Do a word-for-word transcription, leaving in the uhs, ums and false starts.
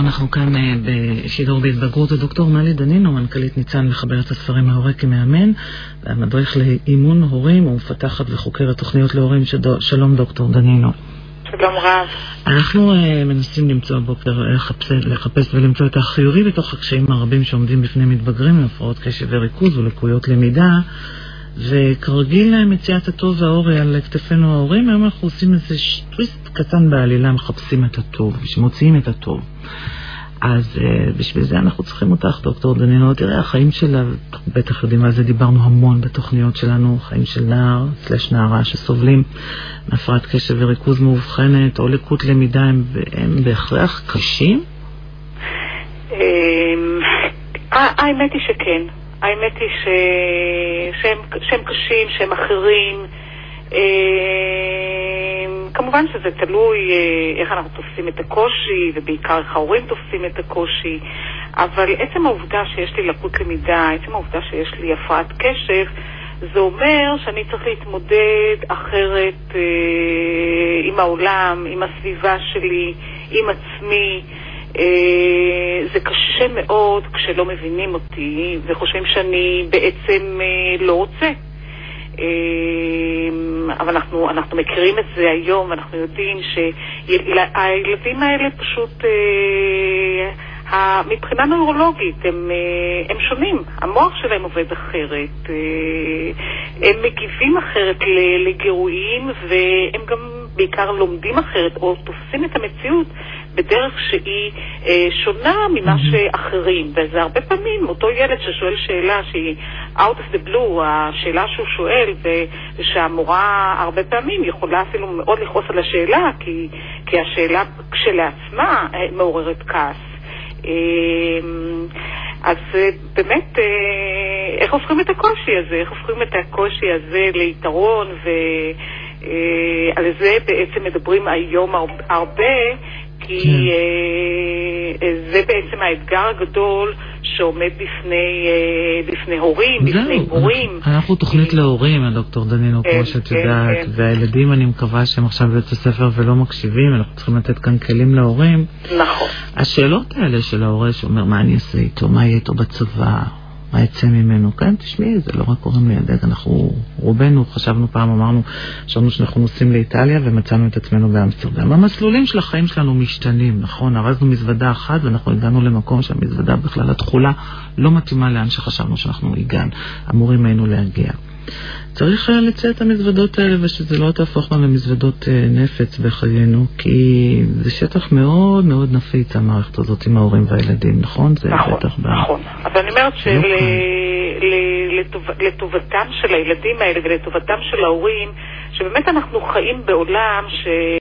אנחנו כאן בשידור בהתבגרות. הדוקטור מלי דנינו, מנכ"לית ניצן, מחברת הספרים ההורה כמאמן, והמדריך לאימון הורים ומפתחת וחוקרת תוכניות להורים. שלום דוקטור דנינו. שלום רב. אנחנו מנסים למצוא בוקר, לחפש, לחפש ולמצוא את החיובי בתוך הקשיים הרבים שעומדים בפני מתבגרים עם הפרעות קשב וריכוז ולקויות למידה, וכרגיל מציאת הטוב והאורי על כתפינו ההורים. היום אנחנו עושים איזה טוויסט קטן בעלילה, מחפשים את הטוב, שמוצאים את הטוב. אז uh, בשביל זה אנחנו צריכים אותך, דוקטור דנינו. תראה, החיים שלה, בטח יודעים על זה, דיברנו המון בתוכניות שלנו, חיים של נער, סלש נערה, שסובלים מהפרעת קשב וריכוז מאובחנת, או לקות למידה, הם, הם בהכרח קשים? האמת היא שכן. האמת היא ש... שהם, שהם קשים, שהם אחרים. כמובן שזה תלוי איך אנחנו תופסים את הקושי, ובעיקר איך ההורים תופסים את הקושי, אבל עצם העובדה שיש לי לקות למידה, עצם העובדה שיש לי הפרעת קשב, זה אומר שאני צריך להתמודד אחרת אה, עם העולם, עם הסביבה שלי, עם עצמי. אה, זה קשה מאוד כשלא מבינים אותי וחושבים שאני בעצם אה, לא רוצה. אבל אנחנו, אנחנו מכירים את זה היום, אנחנו יודעים שהילדים האלה פשוט, מבחינה נוירולוגית, הם, הם שונים. המוח שלהם עובד אחרת, הם מגיבים אחרת לגירויים, והם גם בעיקר לומדים אחרת, או תופסים את המציאות בדרך שהיא אה, שונה ממה שאחרים. וזה הרבה פעמים אותו ילד ששואל שאלה שהיא out of the blue, השאלה שהוא שואל, ושהמורה הרבה פעמים יכולה אפילו מאוד לכעוס על השאלה, כי, כי השאלה כשלעצמה אה, מעוררת כעס. אה, אז אה, באמת, אה, איך הופכים את הקושי הזה? איך הופכים את הקושי הזה ליתרון? ו... Uh, על זה בעצם מדברים היום הרבה, כי כן. uh, uh, זה בעצם האתגר הגדול שעומד בפני, uh, בפני הורים, זהו, בפני מורים. אנחנו, אנחנו תוכנית להורים, הדוקטור דנינו, כמו שאת יודעת, כן. והילדים, אני מקווה שהם עכשיו בבית הספר ולא מקשיבים, אנחנו צריכים לתת כאן כלים להורים. נכון. השאלות האלה של ההורה שאומר, מה אני אעשה איתו, מה יהיה איתו בצבא, מה יצא ממנו? כן, תשמעי, זה לא רק קוראים לידק, אנחנו, רובנו, חשבנו פעם, אמרנו, חשבנו שאנחנו נוסעים לאיטליה ומצאנו את עצמנו באמסטרדם. המסלולים של החיים שלנו משתנים, נכון? ארזנו מזוודה אחת ואנחנו הגענו למקום שהמזוודה בכלל התחולה לא מתאימה לאן שחשבנו שאנחנו הגענו, אמורים היינו להגיע. צריך לצא את המזוודות האלה ושזה לא תהפוך לנו למזוודות נפץ בחיינו, כי זה שטח מאוד מאוד נפיץ המערכת הזאת עם ההורים והילדים, נכון? זה נכון, בטח נכון. ב... אבל אני אומרת שלטובתם של הילדים האלה ולטובתם של ההורים, שבאמת אנחנו חיים בעולם ש...